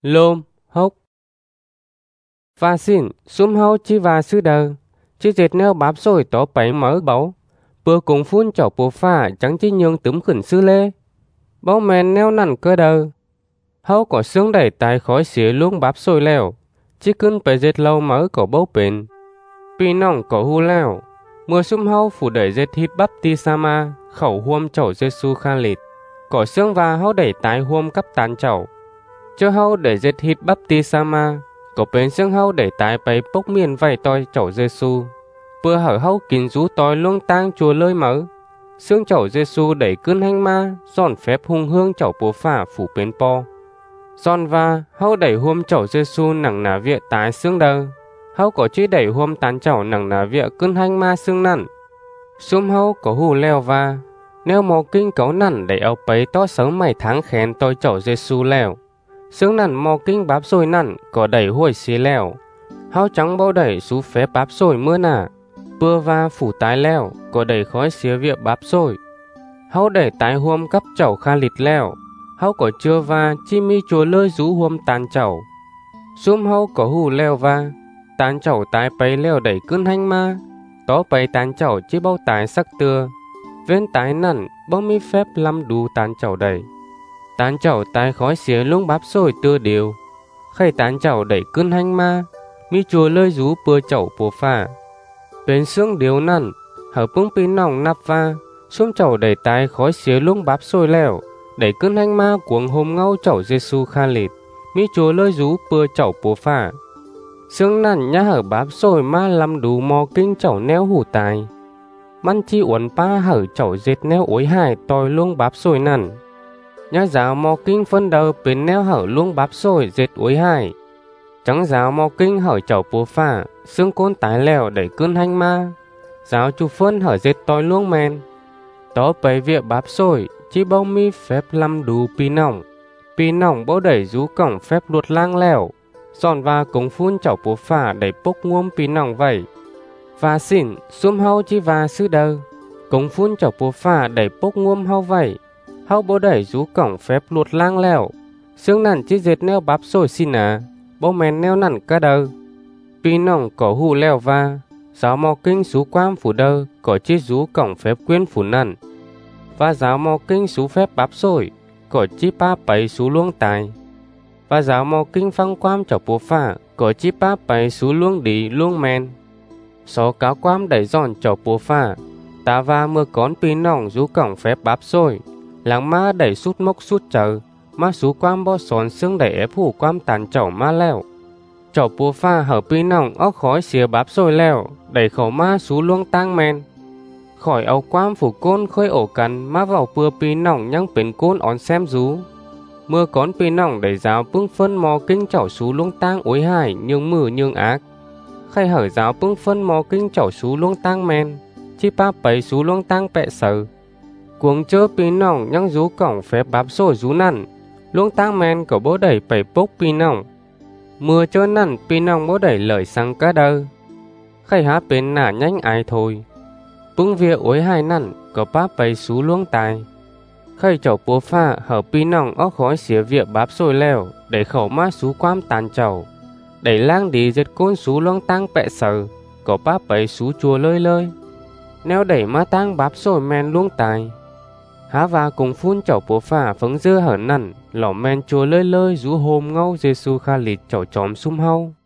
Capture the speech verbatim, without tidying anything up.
lôm, hốc. Và xin, xung hâu chi và sư đờ, chi dệt neo báp rồi tỏ bảy mở báu, bữa cùng phun chậu bố pha chẳng chi nhường túm khẩn sư lê. Báu mèn neo nằn cơ đờ. Hâu có xương đẩy tài khói xía luôn báp rồi leo, chi cưng phải dệt lâu mở có báu bền. Pi nòng có hu leo, mùa xung hâu phủ đẩy dệt hít bắp ti sama, khẩu huôm chậu Giê-xu kha lịt. Có xương và hâu đẩy tài huôm cấp tán chậu. Cho hâu đẩy dệt hít bắp ti sama, có bên xương hâu đẩy tài bày bốc miền vầy toi chậu Giê-xu. Bữa hở hâu kín rú toi luông tang chùa lơi mở. Xương chậu Giê-xu đẩy cơn hành ma, giòn phép hung hương chậu bố phả phủ bên po. Giòn và hâu đẩy huôm chậu Giê-xu nặng ná viện tái xương đờ. Hâu có chí đẩy huôm tán chậu nặng ná viện cơn hành ma xương nặn. Xung hâu có hù leo và nêu mò kinh cấu nặn đẩy áo bấy to sớm mày tháng khen tôi chậu Giê-xu leo. Xương nặn mò kinh báp rồi nặn có đẩy huôi xí leo. Hâu trắng bao đẩy xú phép báp rồi mưa nả. Bưa va phủ tái leo có đẩy khói xía viện báp rồi. Hâu đẩy tái huôm cấp chậu kha lịt leo. Hâu có chưa va chi mi chùa lơi rú huôm tàn chậu. Xung hâu có hù leo va tàn chậu tái bấy leo đẩy cơn hành ma. Tó bấy tàn chậu chi bao tái sắc tưa. Vên tái nặn bao mi phép lâm đu tàn chậu đẩy. Tán chậu tái khói xía luôn báp rồi tưa điều. Khay tán chậu đẩy cơn hành ma. Mi chùa lơi rú bưa chậu bố phà. Bên xương điếu nặn hở bưng pin nòng nắp va. Xung chậu đẩy tái khói xía luôn báp rồi leo. Đẩy cơn hành ma cuồng hôm ngâu chậu Giê-xu kha lịt. Mi chùa lơi rú bưa chậu bố phà. Xương nặn nhá hở báp rồi ma lâm đủ mò kinh chậu neo hủ tài. Măn chi uốn pa hở chậu dệt neo ối hài tòi luôn báp rồi nặn. Nhá giáo mò kinh phân đầu bên neo hở luôn báp rồi dệt ối hài. Trắng giáo mò kinh hở chậu bố phà, xương côn tái lèo đẩy cơn hành ma. Giáo chu phân hở dệt tòi luôn men. Đó bấy việc báp rồi, chi bao mi phép lâm đủ pi nòng. Pi nòng bao đẩy rú cổng phép luột lang lèo. Giòn và cống phun chậu bố phà đẩy bốc nguôm pi nòng vậy. Và xỉn, xung hâu chi và sư đơ. Cống phun chậu bố phà đẩy bốc nguôm hâu vậy. Hâu bố đẩy rú cổng phép luột lang lèo. Xương nặn chi dệt neo báp rồi xin à. Bố mèn neo nặn ca đơ. Pi nòng có hù lèo va. Giáo mò kinh xú quam phủ đơ. Có chi rú cổng phép quyên phủ nặn. Và giáo mò kinh xú phép báp rồi. Có chi pa bấy xú luông tài. Và giáo mò kinh phăng quam chậu bố phà. Có chi pa bấy xú luông đi luông men. Số cáo quam đẩy giòn chậu bố phà. Ta va mưa con pi nòng rú cổng phép báp rồi. Làng ma đẩy sút mốc sút chờ. Ma xú quam bó xón xương đẩy ép hủ quam tàn chậu ma leo. Chậu bố pha hở pi nòng óc khói xìa báp rồi leo. Đẩy khẩu ma xú luông tang men. Khỏi áo quam phủ côn khơi ổ cắn. Ma vào bưa pi nòng nhăng bến côn ón xem rú. Mưa con pi nòng đẩy giáo bưng phân mò kinh chậu xú luông tang ối hài. Nhưng mử nhưng ác. Khay hở giáo bưng phân mò kinh chậu xú luông tang men. Chi pa bấy xú luông tang bẹ sờ. Cuồng chơ pi nòng nhăng rú cổng phép báp rồi rú nặn. Luông tang men có bố đẩy bày bốc pi nòng. Mưa chơ nặn pi nòng bố đẩy lời sang cá đơ. Khay há bên nả nhanh ai thôi. Bưng vía ối hai nặn có báp bày xú luông tài. Khay chậu bố pha hở pi nòng óc khói xía vía báp rồi leo. Đẩy khẩu má xú quam tàn chậu. Đẩy lang đi dệt côn xú luông tang bẹ sờ. Có báp bày xú chùa lơi lơi. Nếu đẩy má tang báp rồi men luông tài. Há và cùng phun chậu bố phà phấn dưa hở nặn. Lỏ men chùa lơi lơi rú hôm ngâu Giê-xu kha lịt chậu chóm xung hâu.